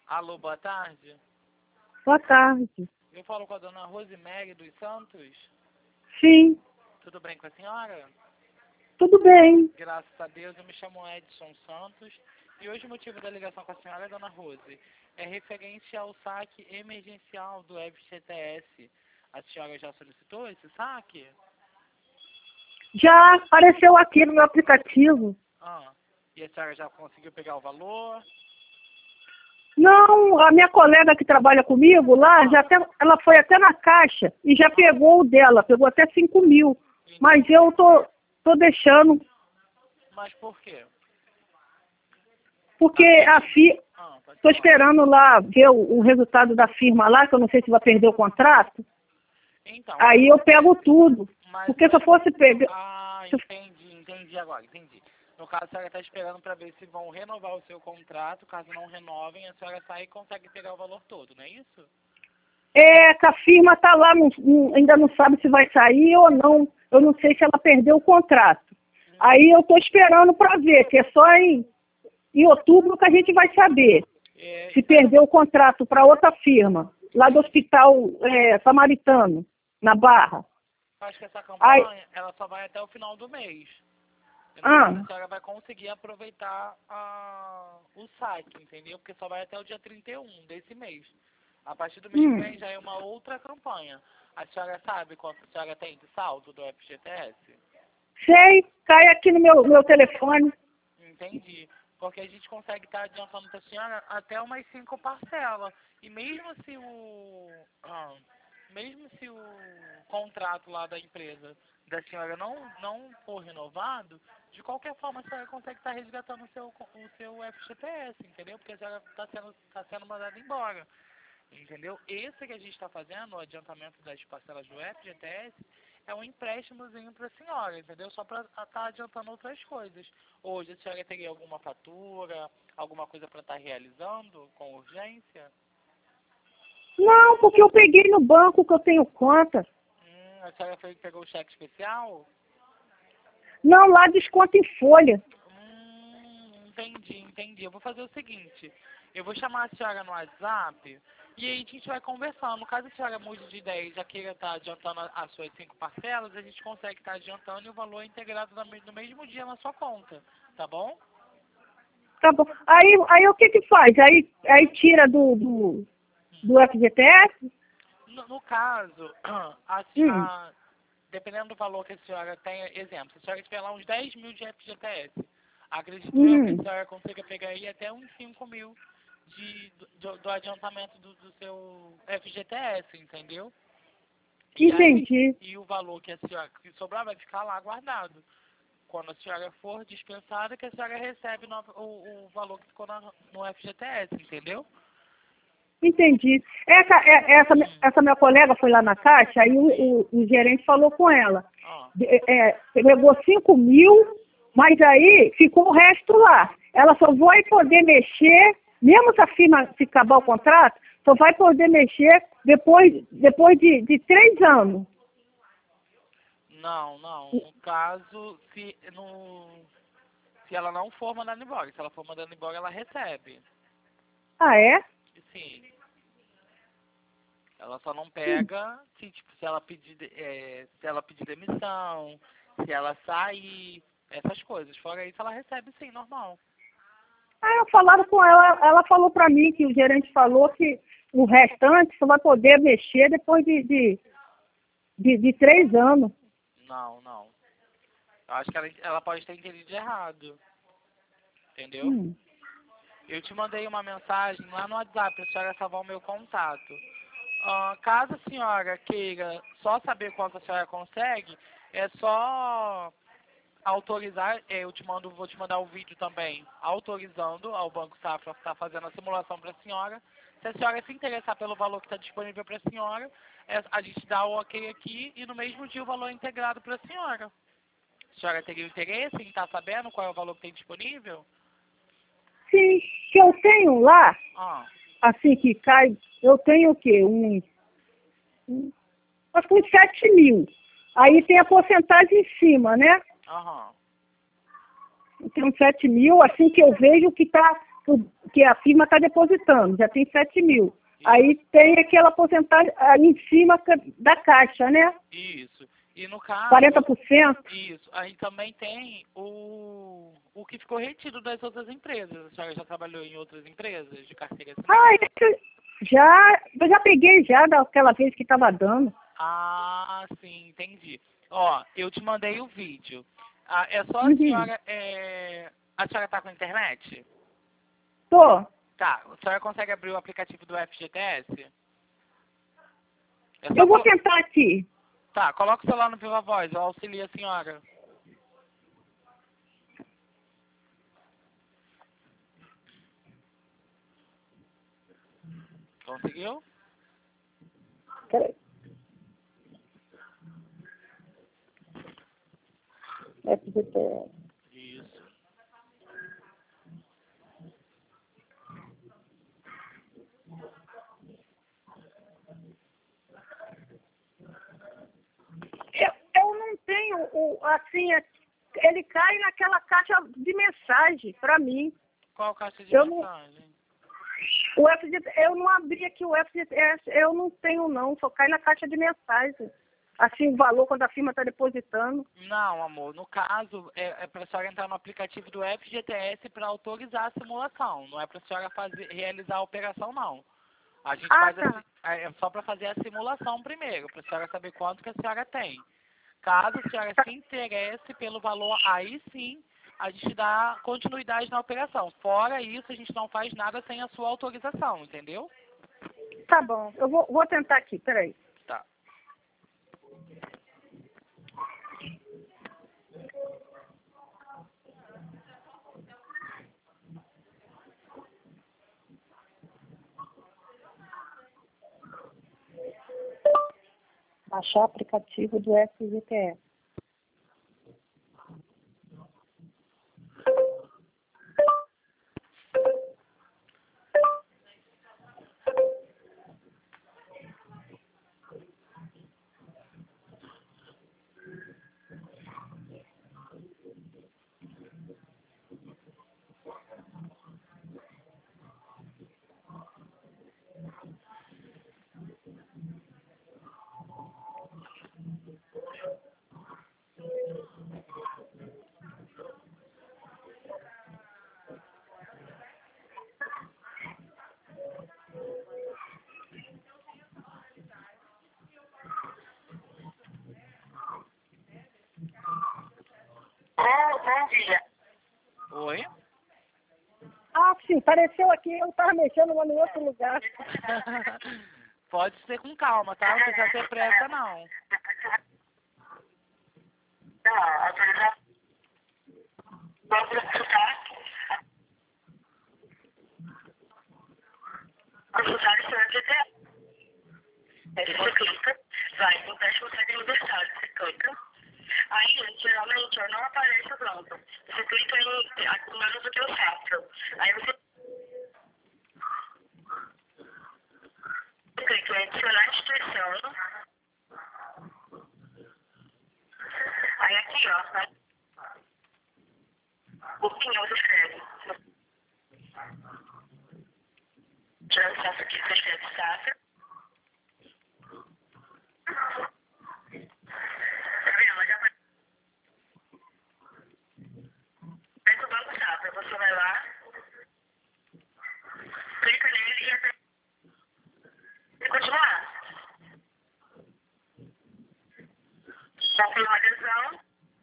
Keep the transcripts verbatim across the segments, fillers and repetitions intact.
Alô, boa tarde. Boa tarde. Eu falo com a dona Rosemary dos Santos. Sim, Tudo bem com a senhora? tudo bem. Graças a Deus, eu me chamo Edson Santos. E hoje o motivo da ligação com a senhora, dona Rose, é referente ao saque emergencial do F G T S. A senhora já solicitou esse saque? Já apareceu aqui no meu aplicativo. Ah, e a senhora já conseguiu pegar o valor? Não, a minha colega que trabalha comigo lá, já até, ela foi até na caixa e já pegou o dela, pegou até cinco mil. Mas eu tô, tô deixando, Mas por quê? porque a fi, Ah, pode tô falar. esperando lá ver o, o resultado da firma lá, que eu não sei se vai perder o contrato. Então, Aí eu pego tudo. mas... Porque se eu fosse pegar... Ah, entendi, entendi agora, entendi. No caso, a senhora está esperando para ver se vão renovar o seu contrato. Caso não renovem, a senhora sai e consegue pegar o valor todo, não é isso? É, que a firma tá lá, não- não- ainda não sabe se vai sair ou não. Eu não sei se ela perdeu o contrato. Aí eu tô esperando para ver, que é só em, em outubro que a gente vai saber É, se perdeu o contrato para outra firma, lá do Hospital é, Samaritano, na Barra. acho que essa Aí, campanha, ela só vai até o final do mês. Eu não sei se a ah, senhora vai conseguir aproveitar a, o saque, entendeu? Porque só vai até o dia trinta e um desse mês. A partir do mês que hum, vem já é uma outra campanha. A senhora sabe quanto a senhora tem de saldo do F G T S? sei, cai aqui no meu, meu telefone. Entendi. Porque a gente consegue estar adiantando para a senhora até umas cinco parcelas. E mesmo se o. ah, mesmo se o contrato lá da empresa da senhora não, não for renovado, de qualquer forma a senhora consegue estar resgatando o seu, o seu F G T S, entendeu? Porque a senhora está sendo, tá sendo mandada embora. Entendeu? Esse que a gente está fazendo, o adiantamento das parcelas do F G T S, é um empréstimozinho para a senhora, entendeu? Só para estar adiantando outras coisas. Hoje a senhora teria alguma fatura, alguma coisa para estar realizando com urgência? Não, porque eu peguei no banco que eu tenho conta. Hum, a senhora foi, pegou o cheque especial? Não, lá desconto em folha. Hum, entendi, entendi. Eu vou fazer o seguinte, eu vou chamar a senhora no WhatsApp e aí a gente vai conversando. Caso a senhora mude de ideia e já queira estar adiantando a- as suas cinco parcelas, a gente consegue estar adiantando e o valor é integrado no me- no mesmo dia na sua conta, tá bom? Tá bom. Aí, aí o que que faz? Aí, aí tira do, do, do F G T S? No, no caso, a, se- Hum, a- dependendo do valor que a senhora tenha, exemplo, se a senhora tiver lá uns dez mil de F G T S, acredito eu que a hum, senhora consiga pegar aí até uns cinco mil de, do, do adiantamento do, do seu F G T S, entendeu? E aí, entendi. e o valor que a senhora que sobrar vai ficar lá guardado. Quando a senhora for dispensada, que a senhora recebe no, o, o valor que ficou na, no F G T S, entendeu? Entendi. Essa, é- essa, essa minha colega foi lá na caixa, aí o, o, o gerente falou com ela. Ó, De- É, pegou cinco mil, mas aí ficou o resto lá. Ela só vai poder mexer, mesmo se a firma se acabar o contrato, só vai poder mexer depois, depois de, de três anos. não, não. No caso, se, no, se ela não for mandada embora, se ela for mandada embora, ela recebe. Ah, é? Sim. Ela só não pega se, tipo, se ela pedir, de- é, se ela pedir demissão, se ela sair, essas coisas. Fora isso, ela recebe sim, normal. Aí eu falaram com ela, ela falou para mim que o gerente falou que o restante só vai poder mexer depois de, de, de, de três anos. Não, não. Eu acho que ela, ela pode ter entendido errado. Entendeu? Hum. Eu te mandei uma mensagem lá no WhatsApp para a senhora salvar o meu contato. Ah, caso a senhora queira só saber quanto a senhora consegue, é só autorizar, eh, eu te mando, vou te mandar o vídeo também, autorizando ao Banco Safra estar fazendo a simulação para a senhora. Se a senhora se interessar pelo valor que está disponível para a senhora, é- a gente dá o ok aqui e no mesmo dia o valor é integrado para a senhora. A senhora teria interesse em estar sabendo qual é o valor que tem disponível? Sim, que eu tenho lá, Ah, assim que cai, eu tenho o quê? Um, um, acho que uns sete mil. Aí tem a porcentagem em cima, né? aham. Tem uns sete mil, assim que eu vejo que tá, que a firma está depositando, já tem sete mil. Aí tem aquela porcentagem aí em cima da caixa, né? Isso. E no caso... quarenta por cento? Isso. Aí também tem o, o que ficou retido das outras empresas. A senhora já trabalhou em outras empresas de carteira assinada? Ah, esse, já, eu já peguei já daquela vez que estava dando. Ah, sim, entendi. Ó, eu te mandei o vídeo. Ah, é só a Uhum. senhora... É... A senhora tá com internet? Tô. Tá. A senhora consegue abrir o aplicativo do F G T S? É só Eu vou colo- tentar aqui. Tá, coloca o celular no Viva Voz, eu auxilio a senhora. Conseguiu? Peraí. F G T S. Isso. Eu, eu não tenho, o, assim, ele cai naquela caixa de mensagem para mim. Qual caixa de Eu não, mensagem? o F G T S, eu não abri aqui o F G T S, eu não tenho não, só cai na caixa de mensagem. Assim, o valor quando a firma está depositando. Não, amor. No caso, é, é para a senhora entrar no aplicativo do F G T S para autorizar a simulação. Não é para a senhora fazer, realizar a operação, não. A gente Ah, faz tá. a, é só para fazer a simulação primeiro, para a senhora saber quanto que a senhora tem. Caso a senhora se interesse pelo valor, aí sim a gente dá continuidade na operação. Fora isso, a gente não faz nada sem a sua autorização, entendeu? Tá bom, eu vou, vou tentar aqui, peraí. Tá. Baixar o aplicativo do F G T S. Bom, bom dia. Oi? Ah, sim, apareceu aqui, eu estava mexendo lá no outro lugar. Pode ser com calma, tá? Não precisa ter pressa, não. Não, autorização. Vamos consultar. Consultar o seu F G T S. Aí você clica, vai no teste consegue aniversário, você clica. Aí, geralmente, não aparece o banco. Você clica em acumular do que eu faço. Aí você clica em adicionar instituição. Aí aqui, ó, vai. O PIN você escreve. Já o Safra aqui, você escreve Safra. Tá vendo? Já vai. Aí o banco Safra, você vai lá, clica nele e aperta. E continuar. Confirma a adesão.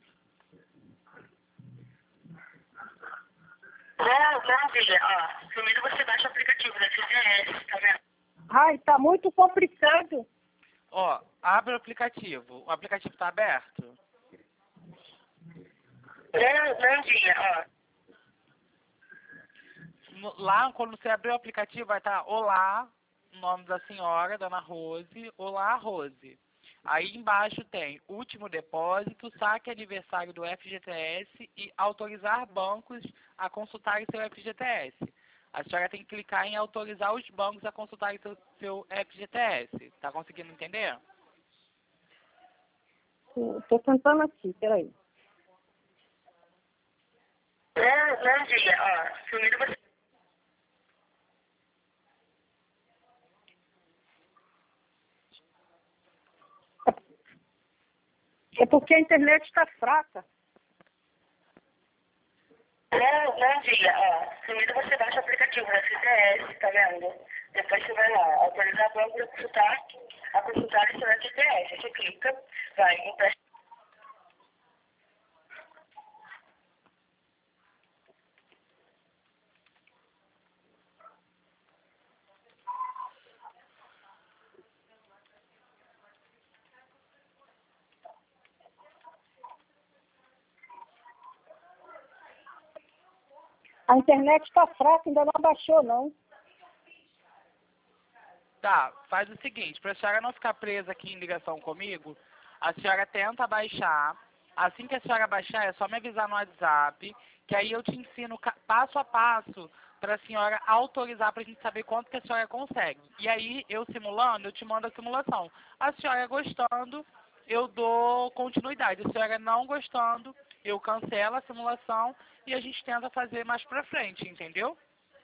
Bom, bom dia. Ó, primeiro você baixa o aplicativo da F G T S, tá vendo? Ai, tá muito complicado. Ó, abre o aplicativo. O aplicativo tá aberto? Bom, bom dia, ó. No- lá, quando você abrir o aplicativo, vai estar Olá, o nome da senhora, Dona Rose. Olá, Rose. Aí embaixo tem último depósito, saque aniversário do F G T S e autorizar bancos a consultarem seu F G T S. A senhora tem que clicar em autorizar os bancos a consultarem seu, seu F G T S. Tá conseguindo entender? Estou tentando aqui, peraí. Bom, bom dia, ó. Primeiro você É porque a internet está fraca. Bom, bom dia, ó. Primeiro você baixa o aplicativo da C T S, tá vendo? Depois você vai lá, autorizar banco para consultar, a consultar isso na C T S. Você clica, vai, empréstimo. A internet está fraca, ainda não abaixou, não. Tá, faz o seguinte, para a senhora não ficar presa aqui em ligação comigo, a senhora tenta baixar. Assim que a senhora baixar, é só me avisar no WhatsApp, que aí eu te ensino passo a passo para a senhora autorizar para a gente saber quanto que a senhora consegue. E aí, eu simulando, eu te mando a simulação. A senhora gostando, eu dou continuidade. A senhora não gostando, eu cancelo a simulação e a gente tenta fazer mais pra frente, entendeu?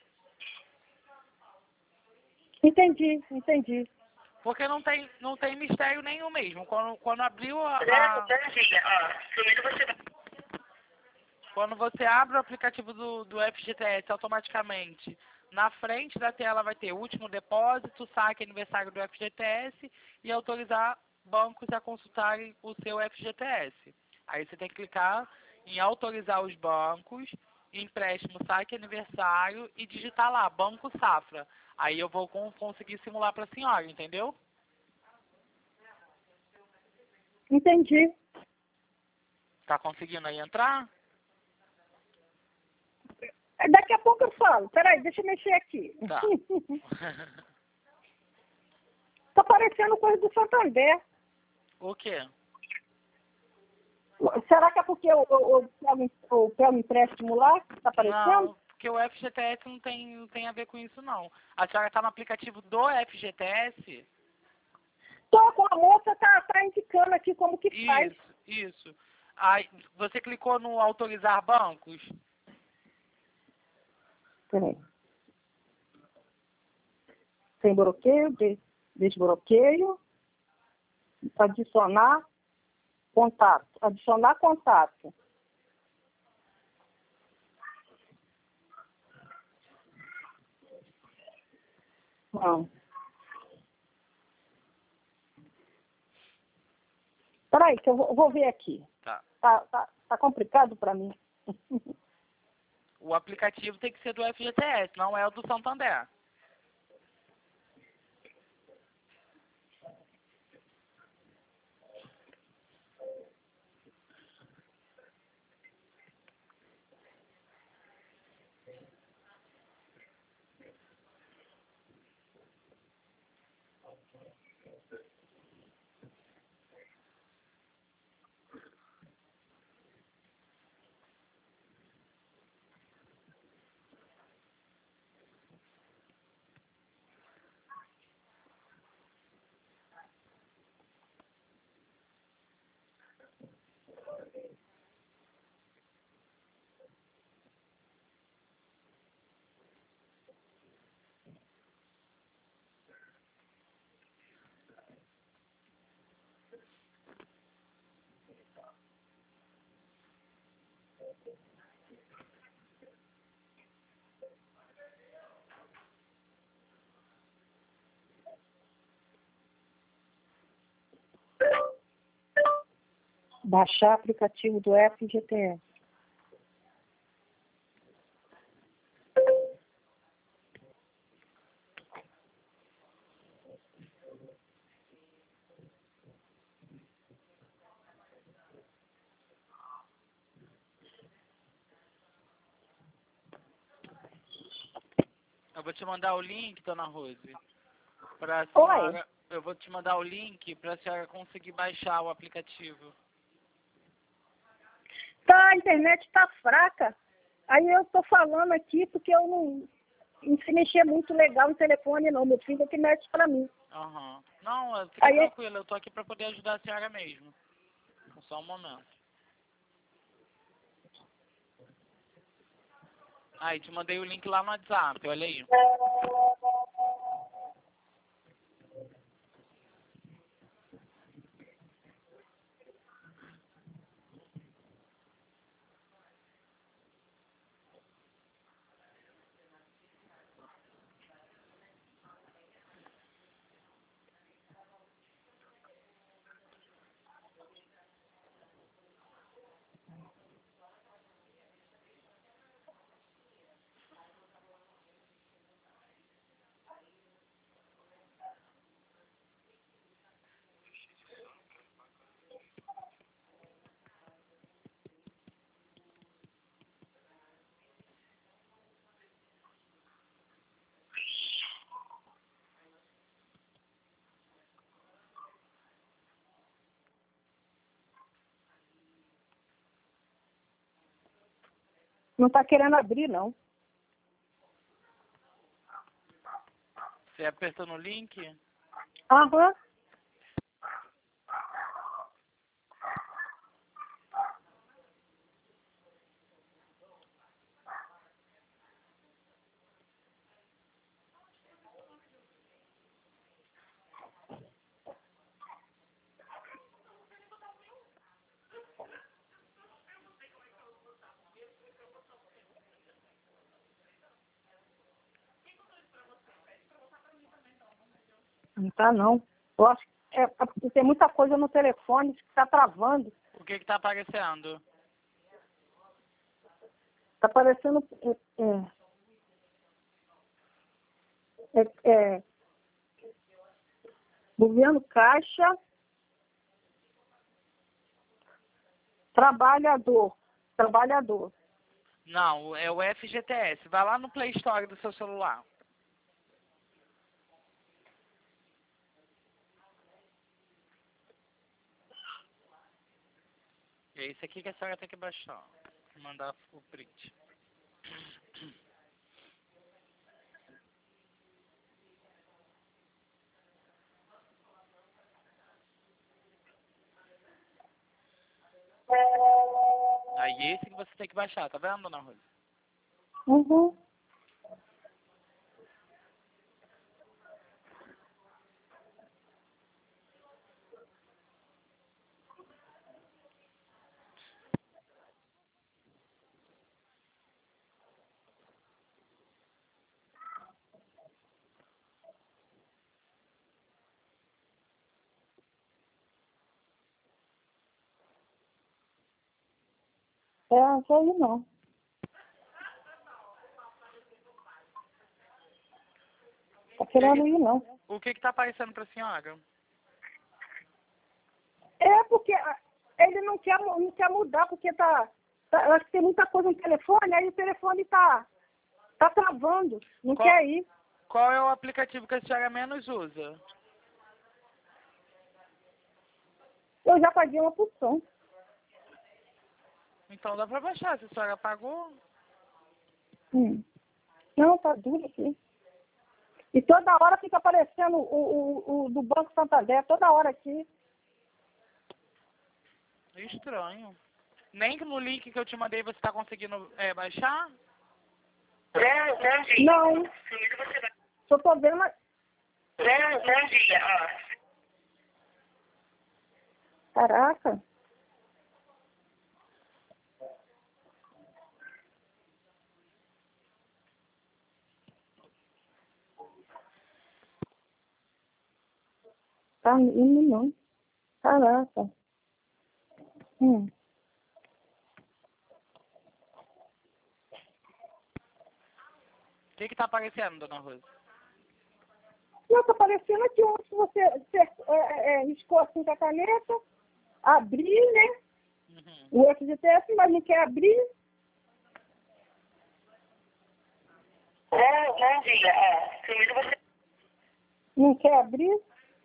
Entendi, entendi. Porque não tem, não tem mistério nenhum mesmo. Quando, quando abriu a, Bom a... dia, ó. Primeiro você Quando você abre o aplicativo do, do F G T S automaticamente, na frente da tela vai ter último depósito, saque aniversário do F G T S e autorizar bancos a consultarem o seu F G T S. Aí você tem que clicar em autorizar os bancos, empréstimo, saque aniversário e digitar lá, Banco Safra. Aí eu vou com, conseguir simular para a senhora, entendeu? Entendi. Tá conseguindo aí entrar? Daqui a pouco eu falo. Peraí, deixa eu mexer aqui. Tá. Tá parecendo coisa do Santander. O quê? Será que é porque eu, eu, eu, pego, eu pego empréstimo lá? Tá aparecendo? Não, porque o F G T S não tem, não tem a ver com isso, não. A senhora tá no aplicativo do F G T S? Tô com a moça, tá, tá indicando aqui como que faz. Isso, isso. Aí, você clicou no autorizar bancos? Peraí. Sem bloqueio, des, desbloqueio, adicionar contato, adicionar contato. Não. Peraí, que eu vou, vou ver aqui. Tá. Tá, tá, tá complicado para mim. O aplicativo tem que ser do F G T S, não é o do Santander. Baixar aplicativo do F G T S. Eu vou te mandar o link, dona Rose, pra Oi. senhora... Eu vou te mandar o link pra senhora conseguir baixar o aplicativo. Tá, a internet tá fraca. Aí eu tô falando aqui porque eu não, não sei mexer muito legal no telefone, não. Meu filho é que mexe pra mim. Aham. Uhum. Não, fica Aí, tranquilo, eu tô aqui pra poder ajudar a senhora mesmo. Só um momento. Aí, te mandei o link lá no WhatsApp, olha aí. Não está querendo abrir, não. Você apertou no link? Aham. Não tá, não. Eu acho que é, é, tem muita coisa no telefone que está travando. O que que tá aparecendo? Está aparecendo... É, é, é, governo Caixa, trabalhador, trabalhador. Não, é o F G T S. Vai lá no Play Store do seu celular. E é isso aqui que a senhora tem que baixar. Mandar o print. Aí esse que você tem que baixar, tá vendo, dona Rosa? Uhum. É, não sei não. Tá querendo ir, não. O que que tá aparecendo pra senhora? É porque ah, ele não quer, mu- não quer mudar, porque tá, tá... Eu acho que tem muita coisa no telefone, aí o telefone tá, tá travando, não Qual, quer ir. qual é o aplicativo que a senhora menos usa? Eu já paguei uma porção. Então dá pra baixar, se a senhora pagou. Hum. Não, tá duro aqui. E toda hora fica aparecendo o, o, o do Banco Santander, toda hora aqui. Estranho. Nem que no link que eu te mandei você tá conseguindo é, baixar? Não, não diga. Não, Primeiro você vai... só tô vendo... Não, não diga, ó. Caraca. Tá indo não. Caraca. Hum. O que que tá aparecendo, dona Rosa? Não, tá parecendo aqui onde você, você é, é, riscou assim com a caneta, abrir, né? Uhum. O F G T S, mas não quer abrir. Não, não diga, ó. Primeiro você... Não quer abrir.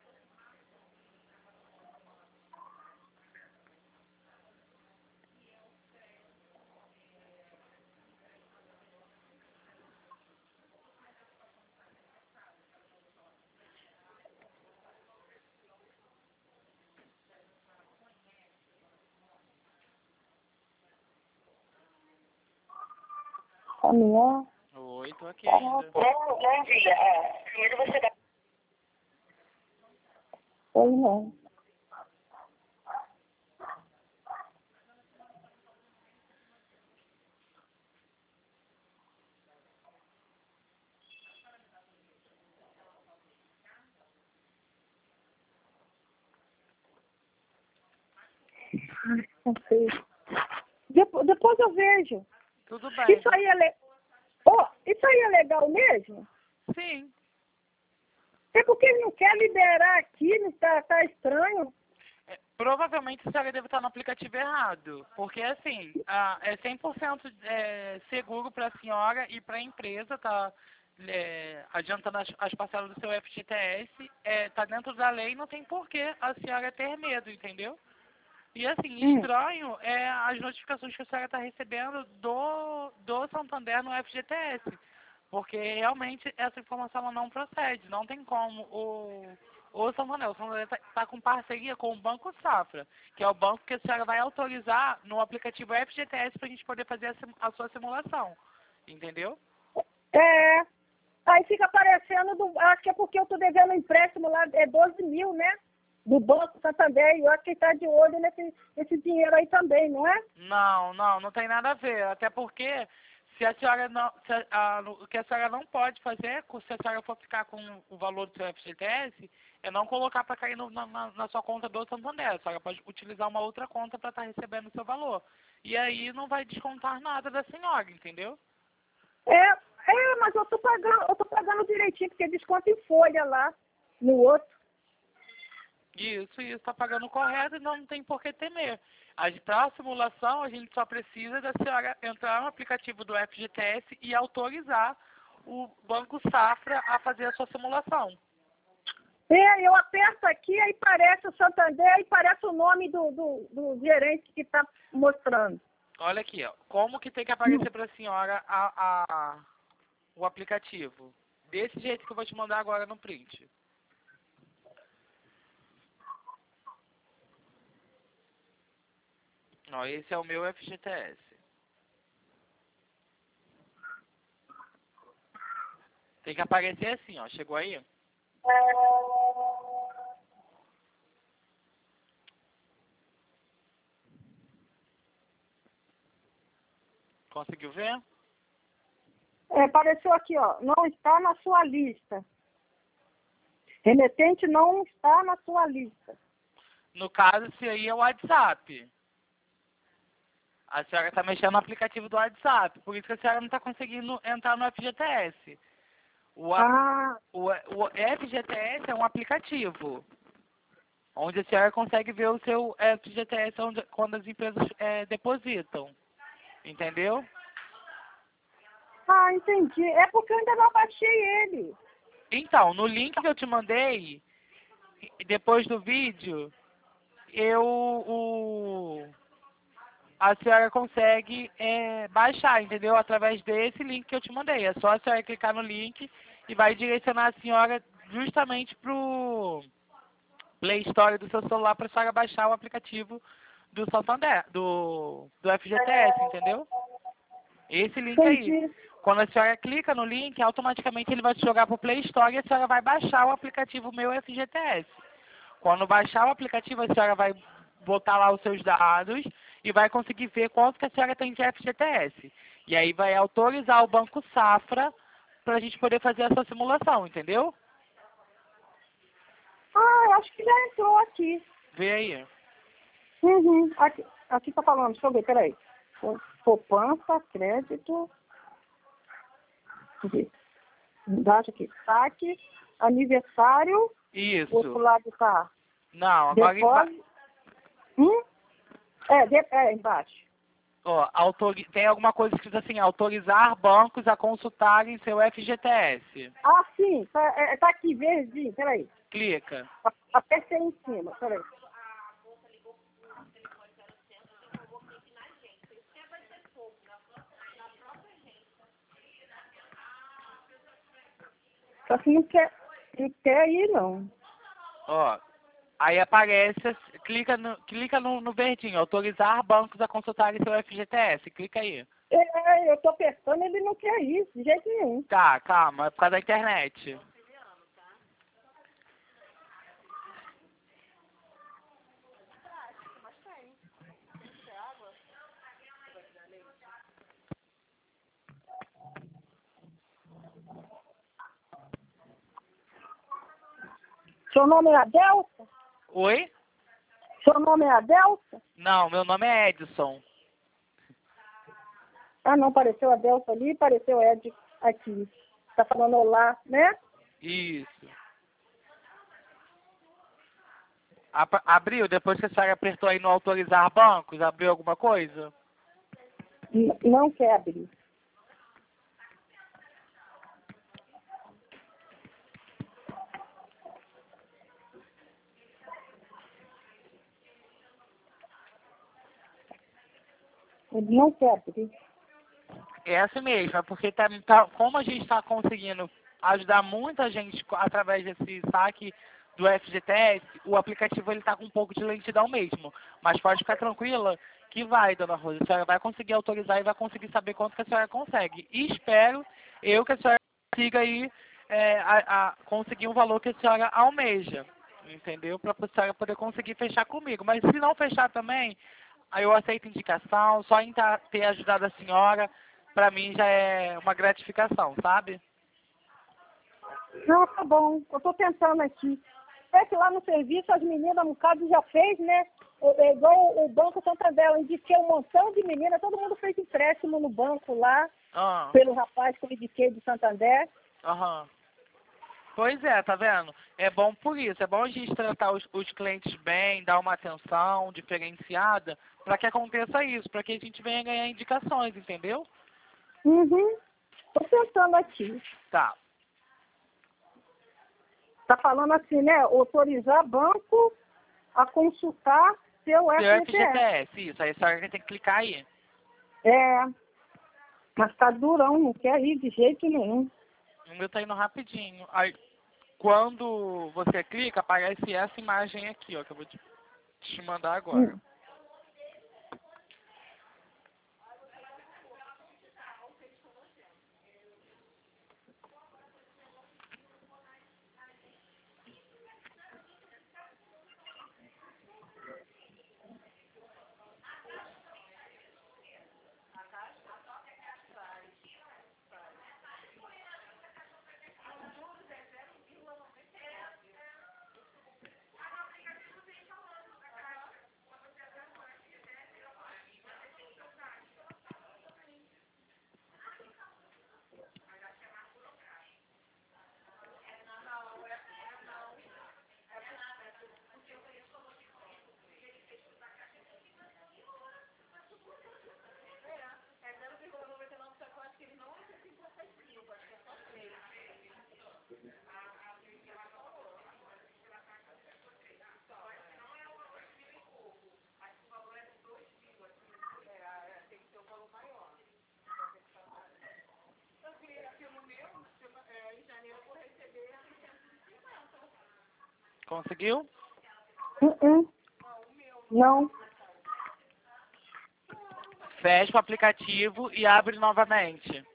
Caminhar. Oi, tô aqui Caraca. ainda. Não, não diga, ó. Primeiro você vai... Sei não. Ai, não sei. Depois, depois eu vejo. Tudo bem. Isso aí é le... oh, isso aí é legal mesmo? Sim. É porque ele não quer liberar aqui, não tá, tá estranho. É, provavelmente a senhora deve estar no aplicativo errado. Porque, assim, ah, é cem por cento é, seguro para a senhora e para a empresa, tá? É, adiantando as, as parcelas do seu F G T S. É, tá dentro da lei, não tem por que a senhora ter medo, entendeu? E assim, Hum. estranho é as notificações que a senhora está recebendo do, do Santander no F G T S. Porque realmente essa informação ela não procede. Não tem como o, o Santander. O Santander está tá com parceria com o Banco Safra, que é o banco que a senhora vai autorizar no aplicativo F G T S para a gente poder fazer a, sim- a sua simulação. Entendeu? É. Aí fica aparecendo, do, acho que é porque eu tô devendo um empréstimo lá, é doze mil, né? Do Banco Santander, e eu acho que está de olho nesse, nesse dinheiro aí também, não é? Não, não, não tem nada a ver. Até porque se a senhora não, se a, a- o que a senhora não pode fazer, se a senhora for ficar com o valor do seu F G T S, é não colocar para cair no- na, na- na sua conta do Santander. A senhora pode utilizar uma outra conta para estar recebendo o seu valor. E aí não vai descontar nada da senhora, entendeu? É, é, mas eu tô pagando, eu tô pagando direitinho, porque desconto em folha lá, no outro. Isso, isso, está pagando correto e não tem por que temer. Para a simulação, a gente só precisa da senhora entrar no aplicativo do F G T S e autorizar o Banco Safra a fazer a sua simulação. É, eu aperto aqui, aí parece o Santander e parece o nome do, do, do gerente que está mostrando. Olha aqui, ó, como que tem que aparecer para a senhora a, a, o aplicativo. Desse jeito que eu vou te mandar agora no print. Ó, esse é o meu F G T S. Tem que aparecer assim, ó. Chegou aí? Conseguiu ver? É, apareceu aqui, ó, não está na sua lista. Remetente não está na sua lista. No caso, esse aí é o WhatsApp. A senhora está mexendo no aplicativo do WhatsApp. Por isso que a senhora não está conseguindo entrar no F G T S. O, a- Ah, o, o F G T S é um aplicativo. Onde a senhora consegue ver o seu F G T S onde, quando as empresas é, depositam. Entendeu? ah, entendi. É porque eu ainda não baixei ele. Então, no link que eu te mandei, depois do vídeo, eu o, a senhora consegue é, baixar, entendeu? Através desse link que eu te mandei. É só a senhora clicar no link e vai direcionar a senhora justamente pro Play Store do seu celular para a senhora baixar o aplicativo do Santander, do, do F G T S, entendeu? Esse link aí. Entendi. Quando a senhora clica no link, automaticamente ele vai te jogar para o Play Store e a senhora vai baixar o aplicativo Meu F G T S. Quando baixar o aplicativo, a senhora vai botar lá os seus dados e vai conseguir ver quanto que a senhora tem de F G T S. E aí vai autorizar o Banco Safra para a gente poder fazer essa simulação, entendeu? Ah, eu acho que já entrou aqui. Vê aí. Uhum. Aqui, aqui tá falando, deixa eu ver, peraí. Pou- Poupança, crédito. Aqui. Embaixo aqui. Saque, aniversário. O outro Isso. lado tá. Não, agora emba... Depósito. Hum? É, de, é, embaixo. Ó, autori... tem alguma coisa escrita assim, autorizar bancos a consultarem seu F G T S. Ah, sim, tá, é, tá aqui verdinho, peraí. Clica. A- Apertei em cima, peraí. Só que não quer, não quer ir, não. Ó, aí aparece, clica no, clica no, no verdinho, autorizar bancos a consultarem seu F G T S. Clica aí. É, eu tô apertando, ele não quer ir, de jeito nenhum. Tá, calma, é por causa da internet. Seu nome é Adelsa? Oi? Seu nome é Adelsa? Não, meu nome é Edson. Ah, não, apareceu Adelsa ali, apareceu Ed aqui. Tá falando olá, né? Isso. Apa- Abriu, depois que a senhora apertou aí no autorizar bancos, abriu alguma coisa? N- Não quer abrir. Ele não quer abrir. É assim mesmo, é porque tá, tá, como a gente está conseguindo ajudar muita gente co- através desse saque do F G T S, o aplicativo ele está com um pouco de lentidão mesmo. Mas pode ficar tranquila que vai, dona Rosa. A senhora vai conseguir autorizar e vai conseguir saber quanto que a senhora consegue. E espero eu que a senhora consiga aí é, a, a, conseguir um valor que a senhora almeja. Entendeu? Para a senhora poder conseguir fechar comigo. Mas se não fechar também, aí eu aceito indicação, só em tá- ter ajudado a senhora, pra mim já é uma gratificação, sabe? Não, tá bom. Eu tô tentando aqui. É que lá no serviço as meninas, no caso, já fez, né? É igual o Banco Santander, eu indiquei um montão de meninas, todo mundo fez empréstimo no banco lá, Ah, pelo rapaz que eu indiquei do Santander. aham. Pois é, tá vendo? É bom por isso, é bom a gente tratar os, os clientes bem, dar uma atenção diferenciada, para que aconteça isso, para que a gente venha ganhar indicações, entendeu? Uhum. Tô tentando aqui. Tá. Tá falando assim, né? Autorizar banco a consultar seu Seu F G T S. F G T S, isso, aí a senhora tem que clicar aí. É, mas tá durão, não quer ir de jeito nenhum. O meu tá indo rapidinho. Aí, quando você clica, aparece essa imagem aqui, ó, que eu vou te, te mandar agora. Hum. Conseguiu? Uh-uh. Não. Fecha o aplicativo e abre novamente.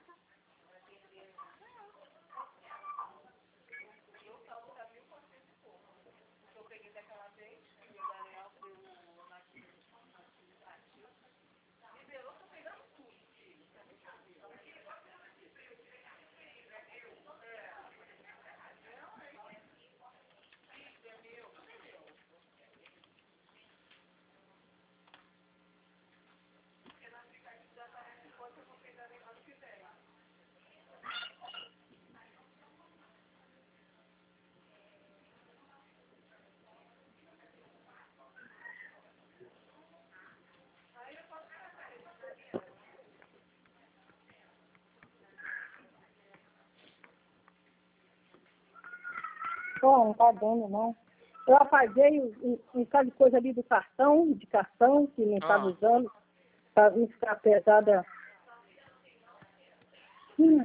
Pô, não tá dando, não. Eu apaguei um, um bocado de coisa ali do cartão, de cartão, que não estava Ah, usando, para não ficar pesada. Hum.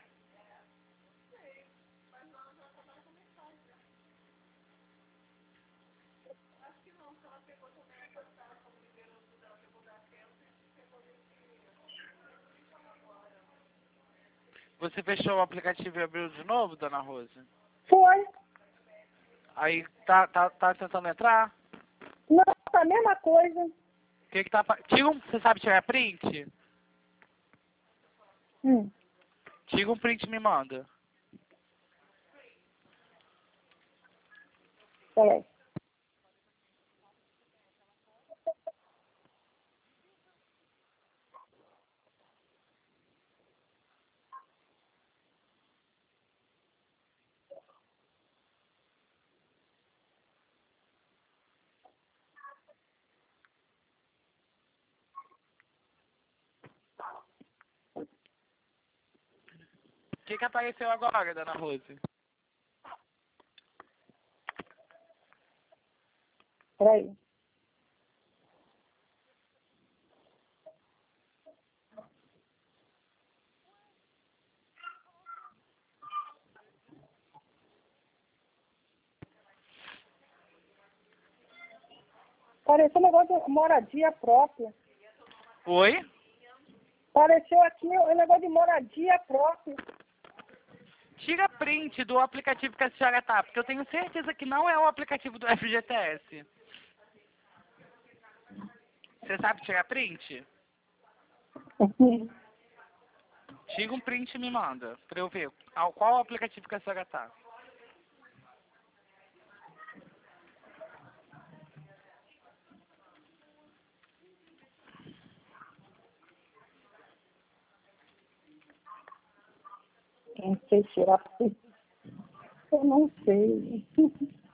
você fechou o aplicativo e abriu de novo, dona Rosa? Foi. Aí tá, tá, tá tentando entrar? Não, tá a mesma coisa. O que que tá... apa- Tira um... Você sabe tirar print? Hum. Tira um print e me manda. Peraí. O que que apareceu agora, dona Rosa? Peraí. Pareceu um negócio de moradia própria. Oi? Apareceu aqui um negócio de moradia própria. Tira print do aplicativo que a senhora tá, porque eu tenho certeza que não é o aplicativo do F G T S. Você sabe tirar print? Tira um print e me manda, pra eu ver ao- qual aplicativo que a senhora tá. Não sei tirar. Eu não sei.